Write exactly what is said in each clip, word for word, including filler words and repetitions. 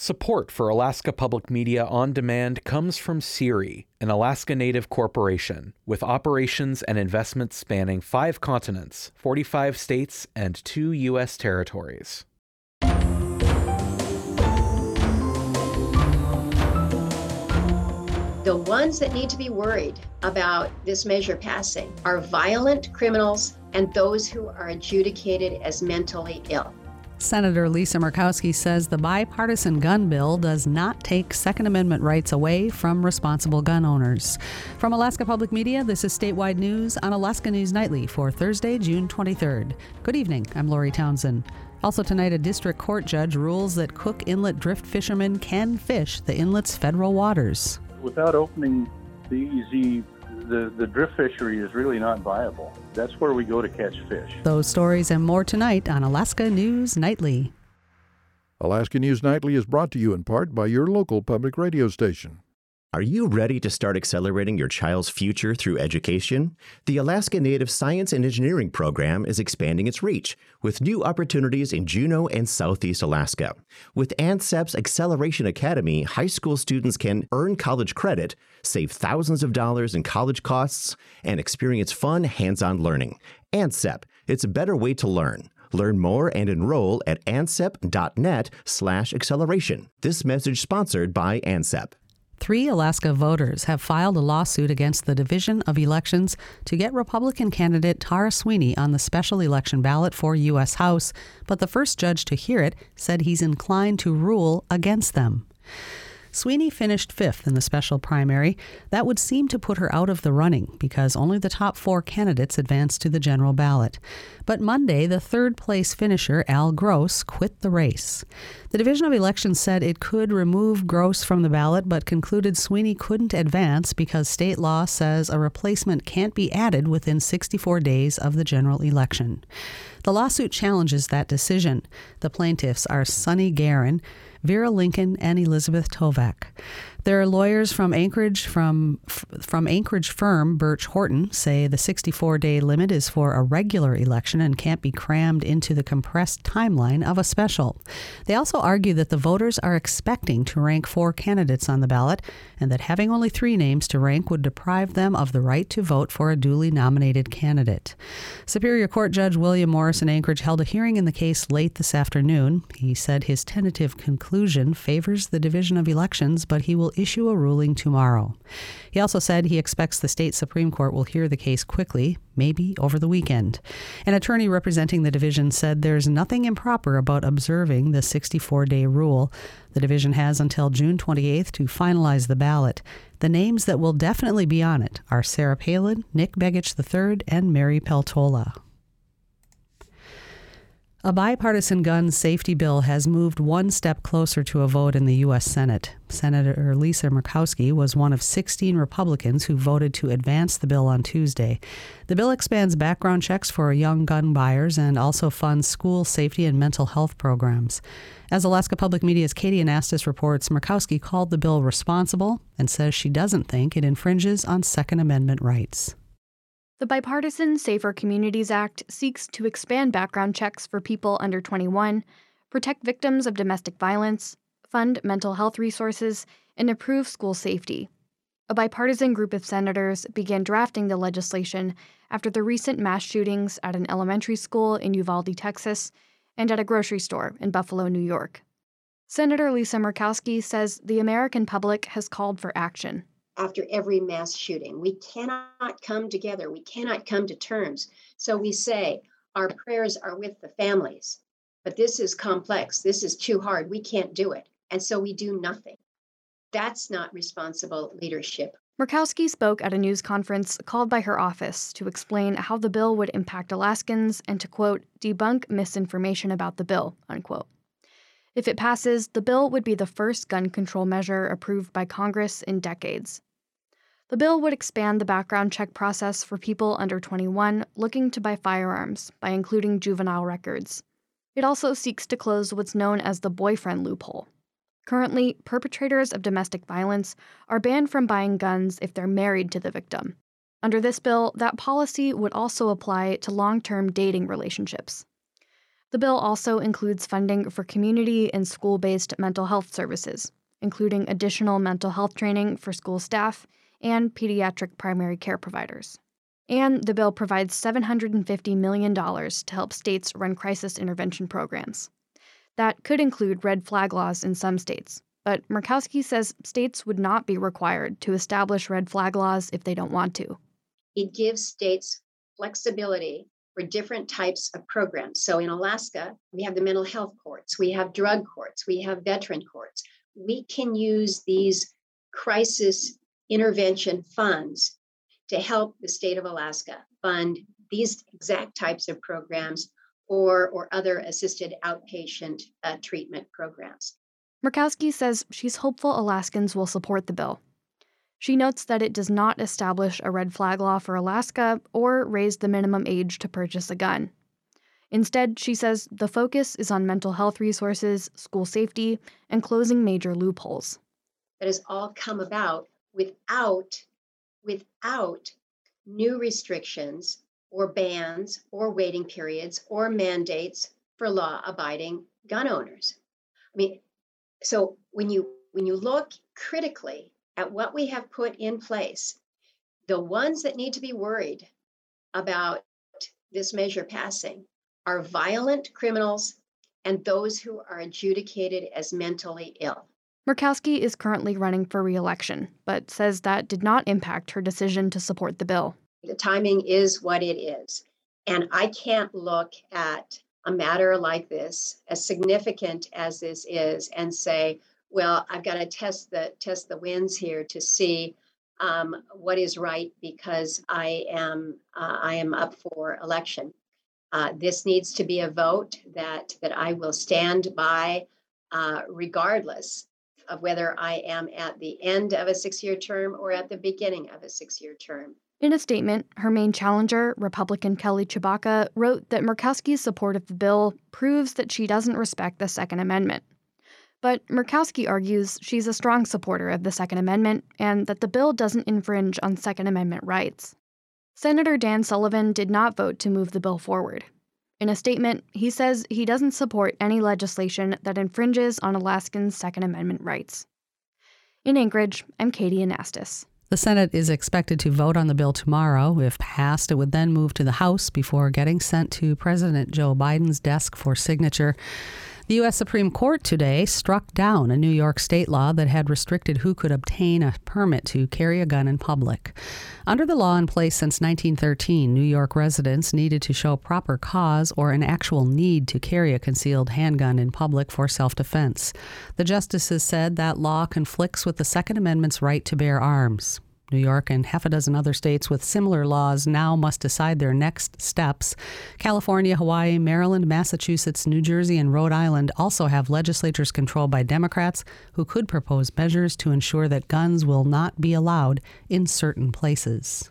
Support for Alaska Public Media on Demand comes from SERI, an Alaska Native corporation with operations and investments spanning five continents, forty-five states, and two U S territories. The ones that need to be worried about this measure passing are violent criminals and those who are adjudicated as mentally ill. Senator Lisa Murkowski says the bipartisan gun bill does not take Second Amendment rights away from responsible gun owners. From Alaska Public Media, this is Statewide News on Alaska News Nightly for Thursday, June twenty-third. Good evening, I'm Lori Townsend. Also tonight, a district court judge rules that Cook Inlet drift fishermen can fish the inlet's federal waters. Without opening the E E Z, the, the drift fishery is really not viable. That's where we go to catch fish. Those stories and more tonight on Alaska News Nightly. Alaska News Nightly is brought to you in part by your local public radio station. Are you ready to start accelerating your child's future through education? The Alaska Native Science and Engineering Program is expanding its reach with new opportunities in Juneau and Southeast Alaska. With ANSEP's Acceleration Academy, high school students can earn college credit, save thousands of dollars in college costs, and experience fun, hands-on learning. ANSEP, it's a better way to learn. Learn more and enroll at ansep.net slash acceleration. This message sponsored by ANSEP. Three Alaska voters have filed a lawsuit against the Division of Elections to get Republican candidate Tara Sweeney on the special election ballot for U S House, but the first judge to hear it said he's inclined to rule against them. Sweeney finished fifth in the special primary. That would seem to put her out of the running because only the top four candidates advanced to the general ballot. But Monday, the third-place finisher, Al Gross, quit the race. The Division of Elections said it could remove Gross from the ballot, but concluded Sweeney couldn't advance because state law says a replacement can't be added within sixty-four days of the general election. The lawsuit challenges that decision. The plaintiffs are Sonny Guerin, Vera Lincoln, and Elizabeth Tovak. Their lawyers from Anchorage from from Anchorage firm Birch Horton say the sixty-four day limit is for a regular election and can't be crammed into the compressed timeline of a special. They also argue that the voters are expecting to rank four candidates on the ballot and that having only three names to rank would deprive them of the right to vote for a duly nominated candidate. Superior Court Judge William Morris in Anchorage held a hearing in the case late this afternoon. He said his tentative conclusion favors the Division of Elections, but he will issue a ruling tomorrow. He also said he expects the state Supreme Court will hear the case quickly, maybe over the weekend. An attorney representing the division said there's nothing improper about observing the sixty-four day rule. The division has until June twenty-eighth to finalize the ballot. The names that will definitely be on it are Sarah Palin, Nick Begich the third, and Mary Peltola. A bipartisan gun safety bill has moved one step closer to a vote in the U S Senate. Senator Lisa Murkowski was one of sixteen Republicans who voted to advance the bill on Tuesday. The bill expands background checks for young gun buyers and also funds school safety and mental health programs. As Alaska Public Media's Katie Anastas reports, Murkowski called the bill responsible and says she doesn't think it infringes on Second Amendment rights. The Bipartisan Safer Communities Act seeks to expand background checks for people under twenty-one, protect victims of domestic violence, fund mental health resources, and improve school safety. A bipartisan group of senators began drafting the legislation after the recent mass shootings at an elementary school in Uvalde, Texas, and at a grocery store in Buffalo, New York. Senator Lisa Murkowski says the American public has called for action. After every mass shooting, we cannot come together. We cannot come to terms. So we say our prayers are with the families, but this is complex. This is too hard. We can't do it. And so we do nothing. That's not responsible leadership. Murkowski spoke at a news conference called by her office to explain how the bill would impact Alaskans and to, quote, debunk misinformation about the bill, unquote. If it passes, the bill would be the first gun control measure approved by Congress in decades. The bill would expand the background check process for people under twenty-one looking to buy firearms by including juvenile records. It also seeks to close what's known as the boyfriend loophole. Currently, perpetrators of domestic violence are banned from buying guns if they're married to the victim. Under this bill, that policy would also apply to long-term dating relationships. The bill also includes funding for community and school-based mental health services, including additional mental health training for school staff and pediatric primary care providers. And the bill provides seven hundred fifty million dollars to help states run crisis intervention programs. That could include red flag laws in some states, but Murkowski says states would not be required to establish red flag laws if they don't want to. It gives states flexibility for different types of programs. So in Alaska, we have the mental health courts, we have drug courts, we have veteran courts. We can use these crisis intervention funds to help the state of Alaska fund these exact types of programs or, or other assisted outpatient uh, treatment programs. Murkowski says she's hopeful Alaskans will support the bill. She notes that it does not establish a red flag law for Alaska or raise the minimum age to purchase a gun. Instead, she says the focus is on mental health resources, school safety, and closing major loopholes. That has all come about without, without new restrictions or bans or waiting periods or mandates for law-abiding gun owners. I mean, so when you when you look critically at what we have put in place, the ones that need to be worried about this measure passing are violent criminals and those who are adjudicated as mentally ill. Murkowski is currently running for re-election, but says that did not impact her decision to support the bill. The timing is what it is. And I can't look at a matter like this, as significant as this is, and say, well, I've got to test the test the winds here to see um, what is right because I am uh, I am up for election. Uh, this needs to be a vote that that I will stand by, uh, regardless of whether I am at the end of a six-year term or at the beginning of a six-year term. In a statement, her main challenger, Republican Kelly Tshibaka, wrote that Murkowski's support of the bill proves that she doesn't respect the Second Amendment. But Murkowski argues she's a strong supporter of the Second Amendment and that the bill doesn't infringe on Second Amendment rights. Senator Dan Sullivan did not vote to move the bill forward. In a statement, he says he doesn't support any legislation that infringes on Alaskans' Second Amendment rights. In Anchorage, I'm Katie Anastas. The Senate is expected to vote on the bill tomorrow. If passed, it would then move to the House before getting sent to President Joe Biden's desk for signature. The U S Supreme Court today struck down a New York state law that had restricted who could obtain a permit to carry a gun in public. Under the law in place since nineteen thirteen, New York residents needed to show proper cause or an actual need to carry a concealed handgun in public for self-defense. The justices said that law conflicts with the Second Amendment's right to bear arms. New York and half a dozen other states with similar laws now must decide their next steps. California, Hawaii, Maryland, Massachusetts, New Jersey, and Rhode Island also have legislatures controlled by Democrats who could propose measures to ensure that guns will not be allowed in certain places.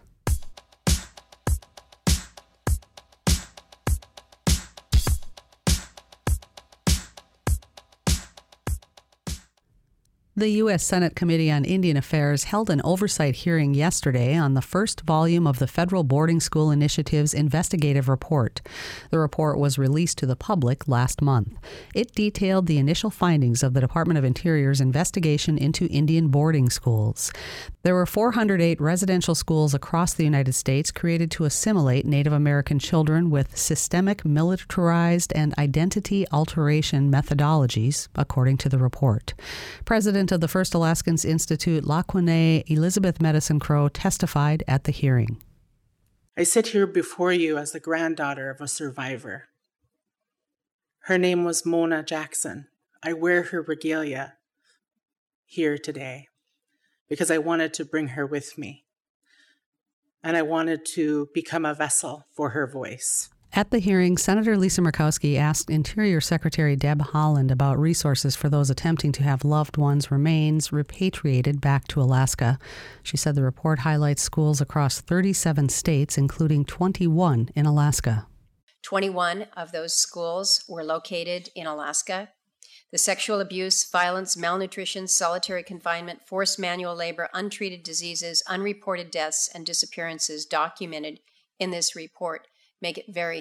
The U S Senate Committee on Indian Affairs held an oversight hearing yesterday on the first volume of the Federal Boarding School Initiative's investigative report. The report was released to the public last month. It detailed the initial findings of the Department of Interior's investigation into Indian boarding schools. There were four hundred eight residential schools across the United States created to assimilate Native American children with systemic, militarized, and identity alteration methodologies, according to the report. President of the First Alaskans Institute, Laquanet Elizabeth Medicine Crow, testified at the hearing. I sit here before you as the granddaughter of a survivor. Her name was Mona Jackson. I wear her regalia here today because I wanted to bring her with me, and I wanted to become a vessel for her voice. At the hearing, Senator Lisa Murkowski asked Interior Secretary Deb Haaland about resources for those attempting to have loved ones' remains repatriated back to Alaska. She said the report highlights schools across thirty-seven states, including twenty-one in Alaska. twenty-one of those schools were located in Alaska. The sexual abuse, violence, malnutrition, solitary confinement, forced manual labor, untreated diseases, unreported deaths, and disappearances documented in this report make it very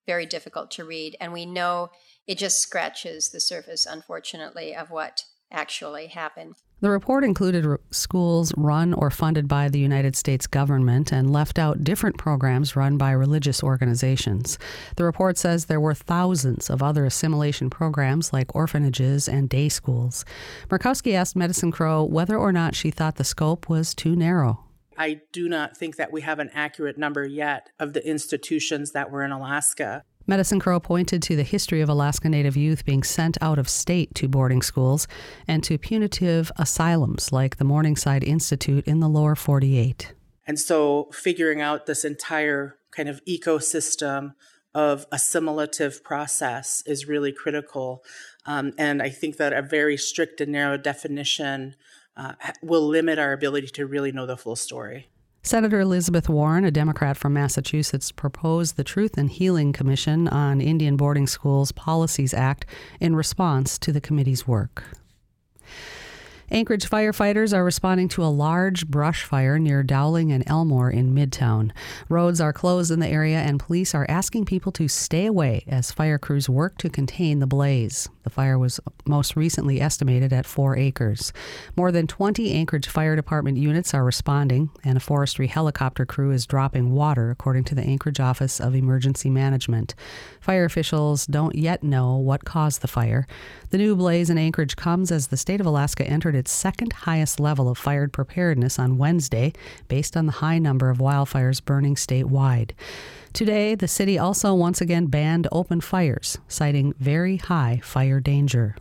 very difficult to read. And we know it just scratches the surface, unfortunately, of what actually happened. The report included r- schools run or funded by the United States government and left out different programs run by religious organizations. The report says there were thousands of other assimilation programs like orphanages and day schools. Murkowski asked Medicine Crow whether or not she thought the scope was too narrow. I do not think that we have an accurate number yet of the institutions that were in Alaska. Medicine Crow pointed to the history of Alaska Native youth being sent out of state to boarding schools and to punitive asylums like the Morningside Institute in the lower forty-eight. And so figuring out this entire kind of ecosystem of assimilative process is really critical. Um, and I think that a very strict and narrow definition uh, will limit our ability to really know the full story. Senator Elizabeth Warren, a Democrat from Massachusetts, proposed the Truth and Healing Commission on Indian Boarding Schools Policies Act in response to the committee's work. Anchorage firefighters are responding to a large brush fire near Dowling and Elmore in Midtown. Roads are closed in the area and police are asking people to stay away as fire crews work to contain the blaze. The fire was most recently estimated at four acres. More than twenty Anchorage Fire Department units are responding, and a forestry helicopter crew is dropping water, according to the Anchorage Office of Emergency Management. Fire officials don't yet know what caused the fire. The new blaze in Anchorage comes as the state of Alaska entered its second highest level of fire preparedness on Wednesday, based on the high number of wildfires burning statewide. Today, the city also once again banned open fires, citing very high fire danger.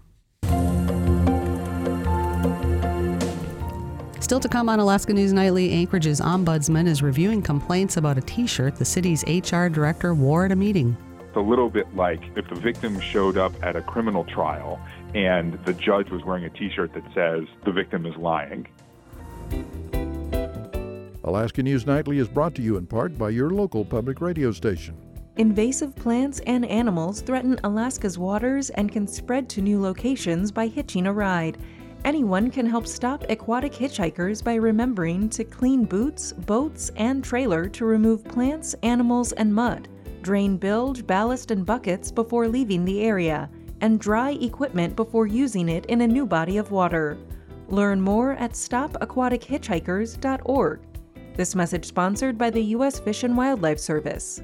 Still to come on Alaska News Nightly, Anchorage's ombudsman is reviewing complaints about a T-shirt the city's H R director wore at a meeting. It's a little bit like if the victim showed up at a criminal trial and the judge was wearing a T-shirt that says the victim is lying. Alaska News Nightly is brought to you in part by your local public radio station. Invasive plants and animals threaten Alaska's waters and can spread to new locations by hitching a ride. Anyone can help stop aquatic hitchhikers by remembering to clean boots, boats, and trailer to remove plants, animals, and mud. Drain bilge, ballast, and buckets before leaving the area, and dry equipment before using it in a new body of water. Learn more at stop aquatic hitchhikers dot org. This message sponsored by the U S Fish and Wildlife Service.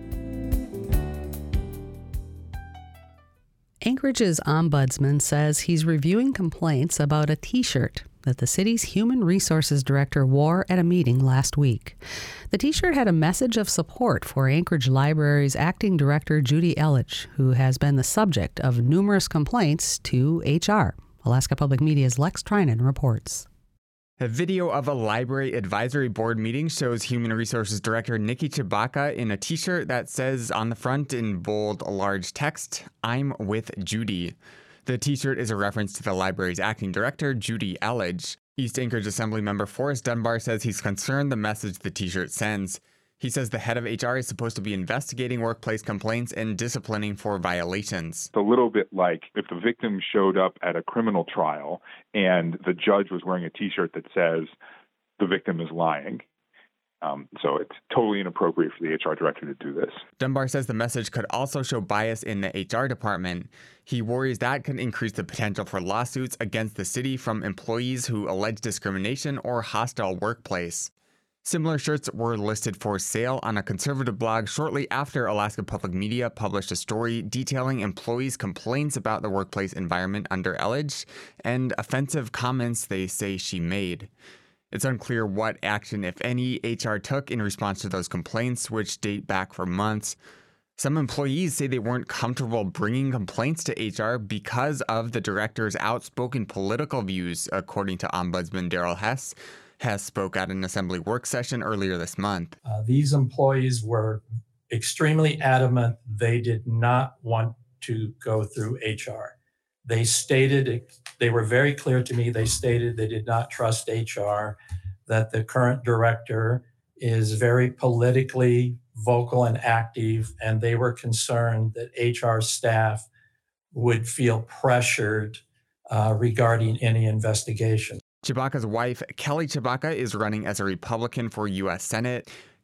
Anchorage's ombudsman says he's reviewing complaints about a T-shirt that the city's human resources director wore at a meeting last week. The T-shirt had a message of support for Anchorage Library's acting director, Judy Elledge, who has been the subject of numerous complaints to H R. Alaska Public Media's Lex Trinan reports. A video of a library advisory board meeting shows Human Resources Director Nikki Chibaka in a T-shirt that says on the front in bold, large text, "I'm with Judy." The T-shirt is a reference to the library's acting director, Judy Elledge. East Anchorage Assembly member Forrest Dunbar says he's concerned the message the T-shirt sends. He says the head of H R is supposed to be investigating workplace complaints and disciplining for violations. It's a little bit like if the victim showed up at a criminal trial and the judge was wearing a T-shirt that says the victim is lying. Um, so it's totally inappropriate for the H R director to do this. Dunbar says the message could also show bias in the H R department. He worries that could increase the potential for lawsuits against the city from employees who allege discrimination or hostile workplace. Similar shirts were listed for sale on a conservative blog shortly after Alaska Public Media published a story detailing employees' complaints about the workplace environment under Elledge and offensive comments they say she made. It's unclear what action, if any, H R took in response to those complaints, which date back for months. Some employees say they weren't comfortable bringing complaints to H R because of the director's outspoken political views, according to Ombudsman Daryl Hess. Hess spoke at an assembly work session earlier this month. Uh, these employees were extremely adamant they did not want to go through H R. They stated, they were very clear to me, they stated they did not trust H R, that the current director is very politically vocal and active, and they were concerned that H R staff would feel pressured uh, regarding any investigation. Chibaka's wife, Kelly Chibaka, is running as a Republican for U S Senate.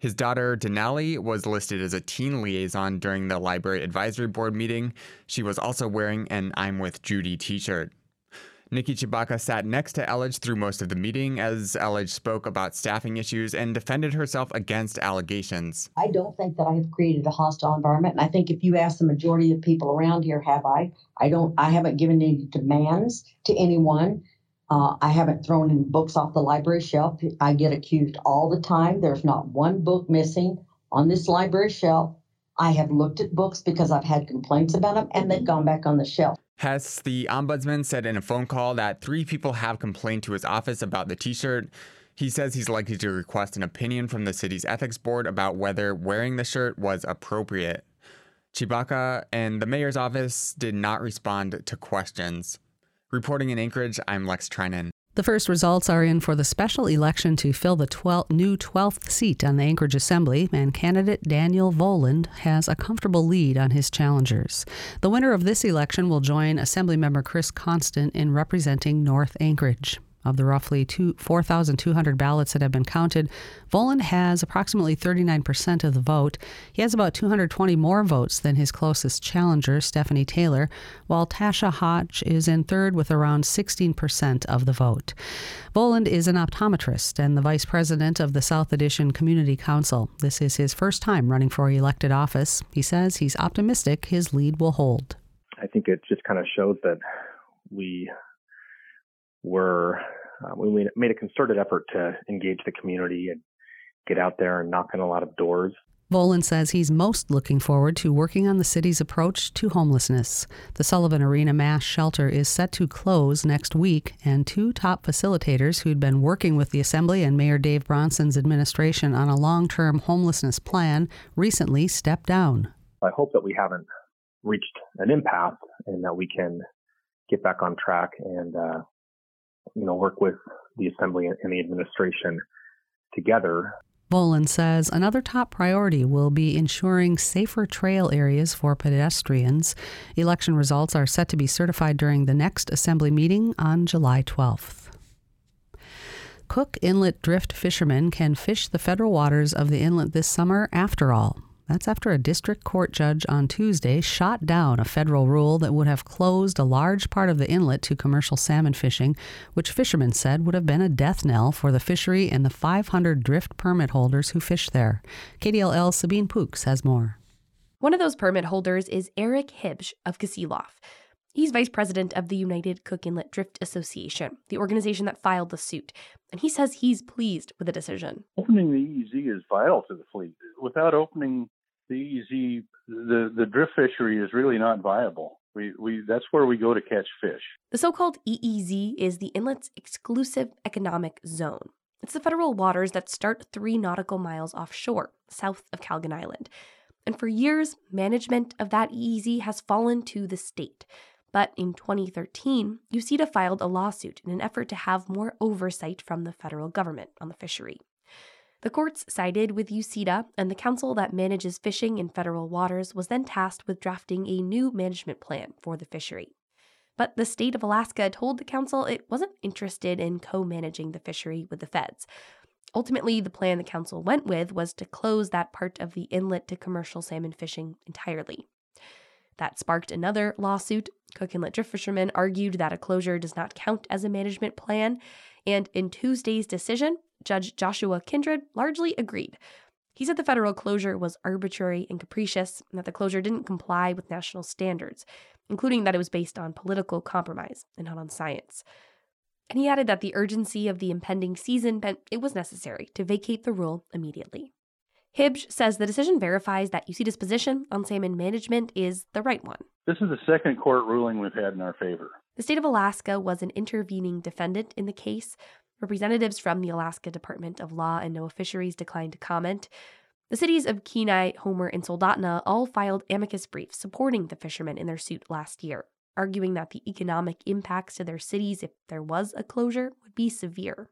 His daughter, Denali, was listed as a teen liaison during the library advisory board meeting. She was also wearing an I'm with Judy t-shirt. Nikki Chibaka sat next to Elledge through most of the meeting as Elledge spoke about staffing issues and defended herself against allegations. I don't think that I have created a hostile environment. And I think if you ask the majority of people around here, have I? I don't, I haven't given any demands to anyone. Uh, I haven't thrown any books off the library shelf. I get accused all the time. There's not one book missing on this library shelf. I have looked at books because I've had complaints about them, and they've gone back on the shelf. Hess, the ombudsman, said in a phone call that three people have complained to his office about the t-shirt. He says he's likely to request an opinion from the city's ethics board about whether wearing the shirt was appropriate. Chibaka and the mayor's office did not respond to questions. Reporting in Anchorage, I'm Lex Trinan. The first results are in for the special election to fill the twelfth, new twelfth seat on the Anchorage Assembly, and candidate Daniel Voland has a comfortable lead on his challengers. The winner of this election will join Assemblymember Chris Constant in representing North Anchorage. Of the roughly four thousand two hundred ballots that have been counted, Voland has approximately thirty-nine percent of the vote. He has about two hundred twenty more votes than his closest challenger, Stephanie Taylor, while Tasha Hodge is in third with around sixteen percent of the vote. Voland is an optometrist and the vice president of the South Addition Community Council. This is his first time running for elected office. He says he's optimistic his lead will hold. I think it just kind of shows that we were uh, we made a concerted effort to engage the community and get out there and knock on a lot of doors. Voland says he's most looking forward to working on the city's approach to homelessness. The Sullivan Arena Mass Shelter is set to close next week, and two top facilitators who'd been working with the Assembly and Mayor Dave Bronson's administration on a long-term homelessness plan recently stepped down. I hope that we haven't reached an impasse and that we can get back on track and uh, you know, work with the Assembly and the administration together. Voland says another top priority will be ensuring safer trail areas for pedestrians. Election results are set to be certified during the next Assembly meeting on July twelfth. Cook Inlet drift fishermen can fish the federal waters of the inlet this summer after all. That's after a district court judge on Tuesday shot down a federal rule that would have closed a large part of the inlet to commercial salmon fishing, which fishermen said would have been a death knell for the fishery and the five hundred drift permit holders who fish there. K D L L's Sabine Pooks has more. One of those permit holders is Eric Hibsch of Kasilof. He's vice president of the United Cook Inlet Drift Association, the organization that filed the suit, and he says he's pleased with the decision. Opening the E E Z is vital to the fleet. Without opening the E E Z, the, the drift fishery is really not viable. We, we that's where we go to catch fish. The so-called E E Z is the inlet's exclusive economic zone. It's the federal waters that start three nautical miles offshore, south of Calgon Island. And for years, management of that E E Z has fallen to the state. But in twenty thirteen, U C D A filed a lawsuit in an effort to have more oversight from the federal government on the fishery. The courts sided with U C D A, and the council that manages fishing in federal waters was then tasked with drafting a new management plan for the fishery. But the state of Alaska told the council it wasn't interested in co-managing the fishery with the feds. Ultimately, the plan the council went with was to close that part of the inlet to commercial salmon fishing entirely. That sparked another lawsuit. Cook Inlet drift fishermen argued that a closure does not count as a management plan, and in Tuesday's decision, Judge Joshua Kindred largely agreed. He said the federal closure was arbitrary and capricious, and that the closure didn't comply with national standards, including that it was based on political compromise and not on science. And he added that the urgency of the impending season meant it was necessary to vacate the rule immediately. Hibsch says the decision verifies that U C D A's position on salmon management is the right one. This is the second court ruling we've had in our favor. The state of Alaska was an intervening defendant in the case. Representatives from the Alaska Department of Law and NOAA Fisheries declined to comment. The cities of Kenai, Homer, and Soldotna all filed amicus briefs supporting the fishermen in their suit last year, arguing that the economic impacts to their cities if there was a closure would be severe.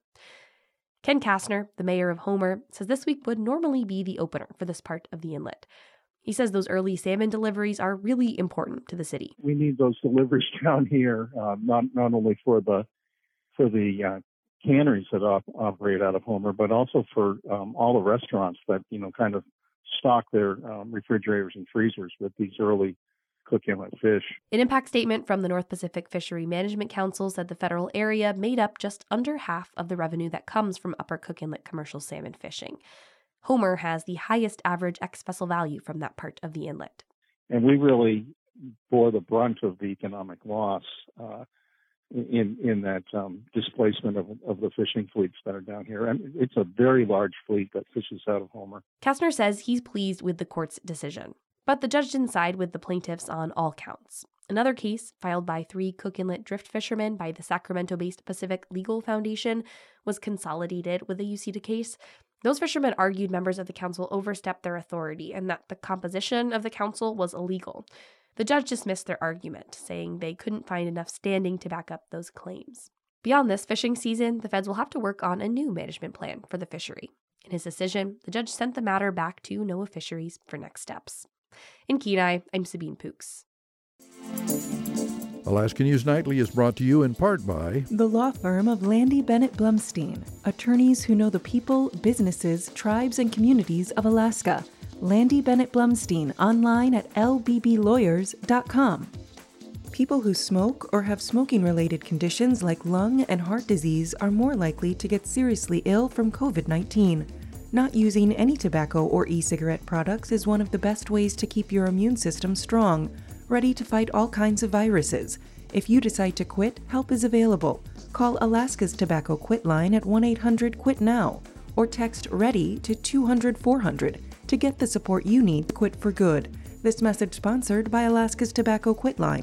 Ken Kastner, the mayor of Homer, says this week would normally be the opener for this part of the inlet. He says those early salmon deliveries are really important to the city. We need those deliveries down here, uh, not not only for the for the uh, canneries that op- operate out of Homer, but also for um, all the restaurants that, you know, kind of stock their um, refrigerators and freezers with these early Cook Inlet fish. An impact statement from the North Pacific Fishery Management Council said the federal area made up just under half of the revenue that comes from Upper Cook Inlet commercial salmon fishing. Homer has the highest average ex-vessel value from that part of the inlet. And we really bore the brunt of the economic loss uh, in in that um, displacement of, of the fishing fleets that are down here. And it's a very large fleet that fishes out of Homer. Kastner says he's pleased with the court's decision. But the judge didn't side with the plaintiffs on all counts. Another case, filed by three Cook Inlet drift fishermen by the Sacramento-based Pacific Legal Foundation, was consolidated with the UCEDA case. Those fishermen argued members of the council overstepped their authority and that the composition of the council was illegal. The judge dismissed their argument, saying they couldn't find enough standing to back up those claims. Beyond this fishing season, the feds will have to work on a new management plan for the fishery. In his decision, the judge sent the matter back to NOAA Fisheries for next steps. In Kenai, I'm Sabine Pooks. Alaska News Nightly is brought to you in part by the law firm of Landy Bennett Blumstein, attorneys who know the people, businesses, tribes, and communities of Alaska. Landy Bennett Blumstein, online at l b b lawyers dot com. People who smoke or have smoking-related conditions like lung and heart disease are more likely to get seriously ill from covid nineteen. Not using any tobacco or e-cigarette products is one of the best ways to keep your immune system strong, ready to fight all kinds of viruses. If you decide to quit, help is available. Call Alaska's Tobacco Quit line at one eight hundred quit now or text READY to two hundred four hundred to get the support you need to quit for good. This message sponsored by Alaska's Tobacco Quit line.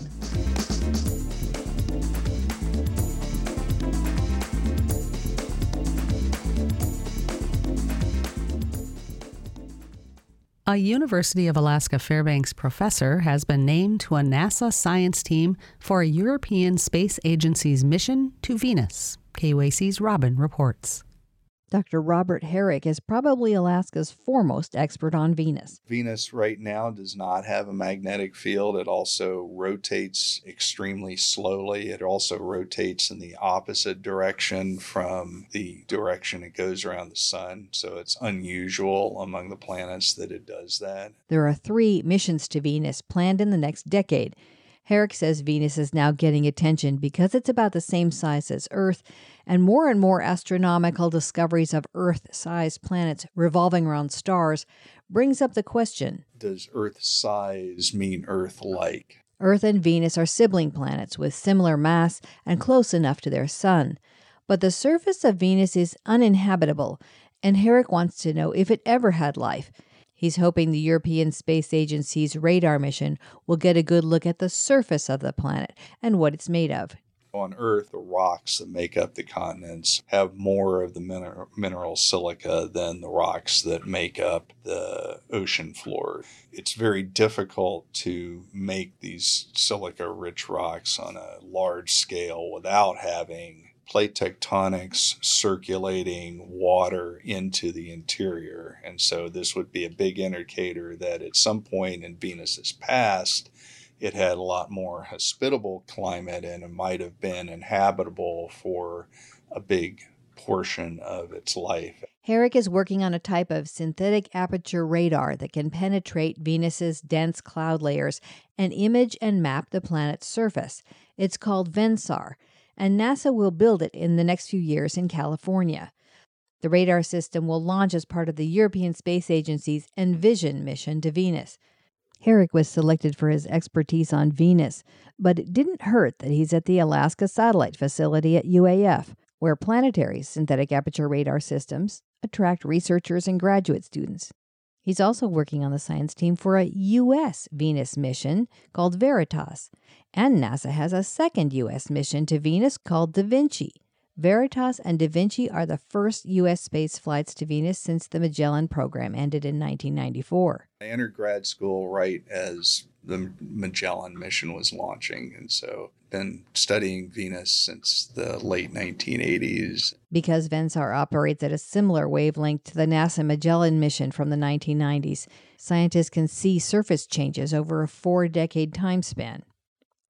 A University of Alaska Fairbanks professor has been named to a NASA science team for a European Space Agency's mission to Venus. K U A C's Robin reports. Doctor Robert Herrick is probably Alaska's foremost expert on Venus. Venus right now does not have a magnetic field. It also rotates extremely slowly. It also rotates in the opposite direction from the direction it goes around the sun. So it's unusual among the planets that it does that. There are three missions to Venus planned in the next decade. Herrick says Venus is now getting attention because it's about the same size as Earth, and more and more astronomical discoveries of Earth-sized planets revolving around stars brings up the question, does Earth size mean Earth-like? Earth and Venus are sibling planets with similar mass and close enough to their sun. But the surface of Venus is uninhabitable, and Herrick wants to know if it ever had life. He's hoping the European Space Agency's radar mission will get a good look at the surface of the planet and what it's made of. On Earth, the rocks that make up the continents have more of the mineral, mineral silica than the rocks that make up the ocean floor. It's very difficult to make these silica-rich rocks on a large scale without having plate tectonics circulating water into the interior. And so this would be a big indicator that at some point in Venus's past, it had a lot more hospitable climate and it might have been inhabitable for a big portion of its life. Herrick is working on a type of synthetic aperture radar that can penetrate Venus's dense cloud layers and image and map the planet's surface. It's called VENSAR, and NASA will build it in the next few years in California. The radar system will launch as part of the European Space Agency's ENVISION mission to Venus. Herrick was selected for his expertise on Venus, but it didn't hurt that he's at the Alaska Satellite Facility at U A F, where planetary synthetic aperture radar systems attract researchers and graduate students. He's also working on the science team for a U S Venus mission called Veritas, and NASA has a second U S mission to Venus called Da Vinci. Veritas and Da Vinci are the first U S space flights to Venus since the Magellan program ended in nineteen ninety-four. I entered grad school right as the Magellan mission was launching, and so been studying Venus since the late nineteen eighties. Because VENSAR operates at a similar wavelength to the NASA Magellan mission from the nineteen nineties, scientists can see surface changes over a four-decade time span.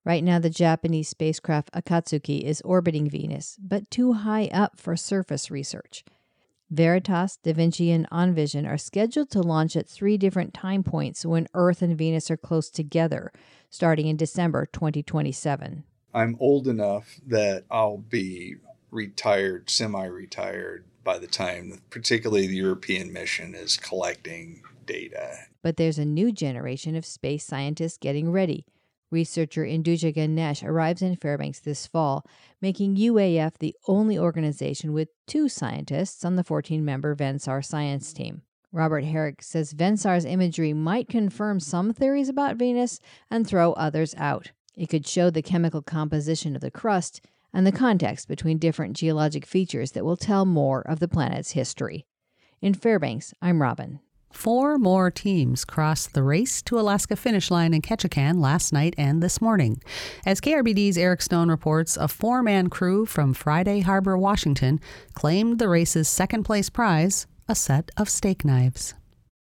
Right now, the Japanese spacecraft Akatsuki is orbiting Venus, but too high up for surface research. Veritas, Da Vinci, and Envision are scheduled to launch at three different time points when Earth and Venus are close together, starting in December twenty twenty-seven. I'm old enough that I'll be retired, semi-retired, by the time, particularly the European mission is collecting data. But there's a new generation of space scientists getting ready. Researcher Induja Ganesh arrives in Fairbanks this fall, making U A F the only organization with two scientists on the fourteen-member Vensar science team. Robert Herrick says Vensar's imagery might confirm some theories about Venus and throw others out. It could show the chemical composition of the crust and the context between different geologic features that will tell more of the planet's history. In Fairbanks, I'm Robin. Four more teams crossed the race to Alaska finish line in Ketchikan last night and this morning. As K R B D's Eric Stone reports, a four-man crew from Friday Harbor, Washington, claimed the race's second-place prize, a set of steak knives.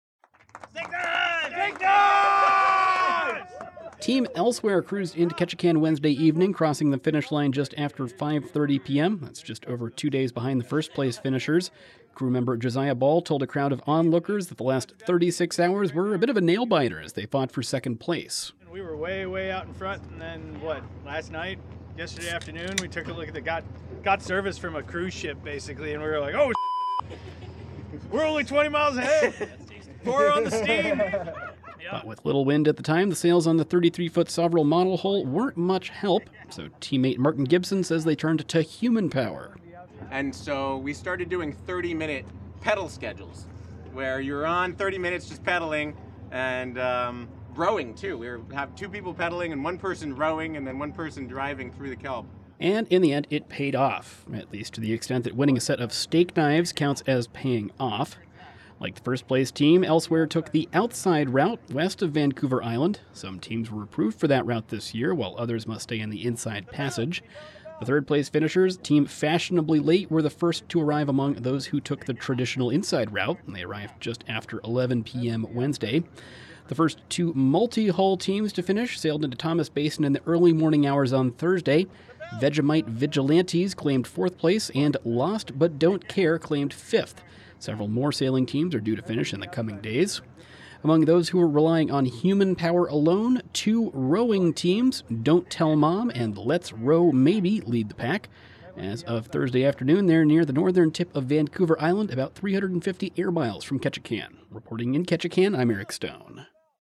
Team Elsewhere cruised into Ketchikan Wednesday evening, crossing the finish line just after five thirty p.m. That's just over two days behind the first-place finishers. Crew member Josiah Ball told a crowd of onlookers that the last thirty-six hours were a bit of a nail-biter as they fought for second place. We were way, way out in front, and then, what, last night, yesterday afternoon, we took a look at the, got, got service from a cruise ship, basically, and we were like, oh, we're only twenty miles ahead. Pour on the steam. But with little wind at the time, the sails on the thirty-three-foot Sovereign model hull weren't much help, so teammate Martin Gibson says they turned to human power. And so we started doing thirty-minute pedal schedules, where you're on thirty minutes just pedaling and um, rowing, too. We have two people pedaling and one person rowing and then one person driving through the kelp. And in the end, it paid off, at least to the extent that winning a set of steak knives counts as paying off. Like the first-place team, Elsewhere took the outside route west of Vancouver Island. Some teams were approved for that route this year, while others must stay in the inside passage. The third-place finishers, Team Fashionably Late, were the first to arrive among those who took the traditional inside route, and they arrived just after eleven p.m. Wednesday. The first two multi-hull teams to finish sailed into Thomas Basin in the early morning hours on Thursday. Vegemite Vigilantes claimed fourth place, and Lost But Don't Care claimed fifth. Several more sailing teams are due to finish in the coming days. Among those who are relying on human power alone, two rowing teams, Don't Tell Mom and Let's Row Maybe, lead the pack. As of Thursday afternoon, they're near the northern tip of Vancouver Island, about three hundred fifty air miles from Ketchikan. Reporting in Ketchikan, I'm Eric Stone.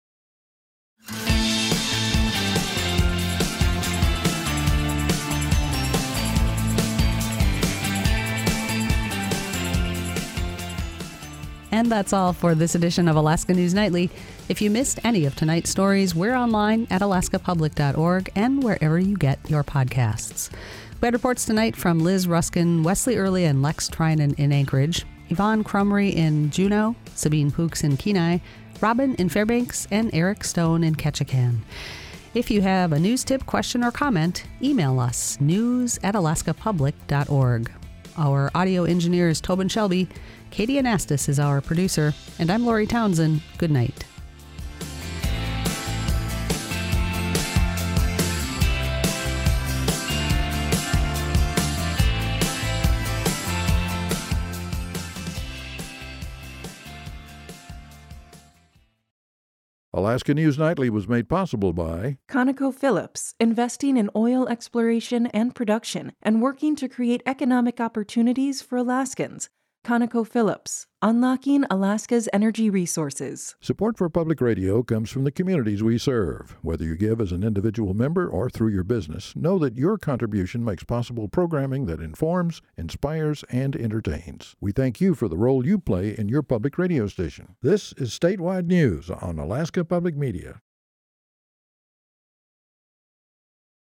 And that's all for this edition of Alaska News Nightly. If you missed any of tonight's stories, we're online at alaska public dot org and wherever you get your podcasts. We had reports tonight from Liz Ruskin, Wesley Early, and Lex Trinan in Anchorage, Yvonne Crumry in Juneau, Sabine Pooks in Kenai, Robin in Fairbanks, and Eric Stone in Ketchikan. If you have a news tip, question, or comment, email us, news at alaska public dot org. Our audio engineer is Tobin Shelby. Katie Anastas is our producer, and I'm Lori Townsend. Good night. Alaska News Nightly was made possible by ConocoPhillips, investing in oil exploration and production and working to create economic opportunities for Alaskans. ConocoPhillips, unlocking Alaska's energy resources. Support for public radio comes from the communities we serve. Whether you give as an individual member or through your business, know that your contribution makes possible programming that informs, inspires, and entertains. We thank you for the role you play in your public radio station. This is Statewide News on Alaska Public Media.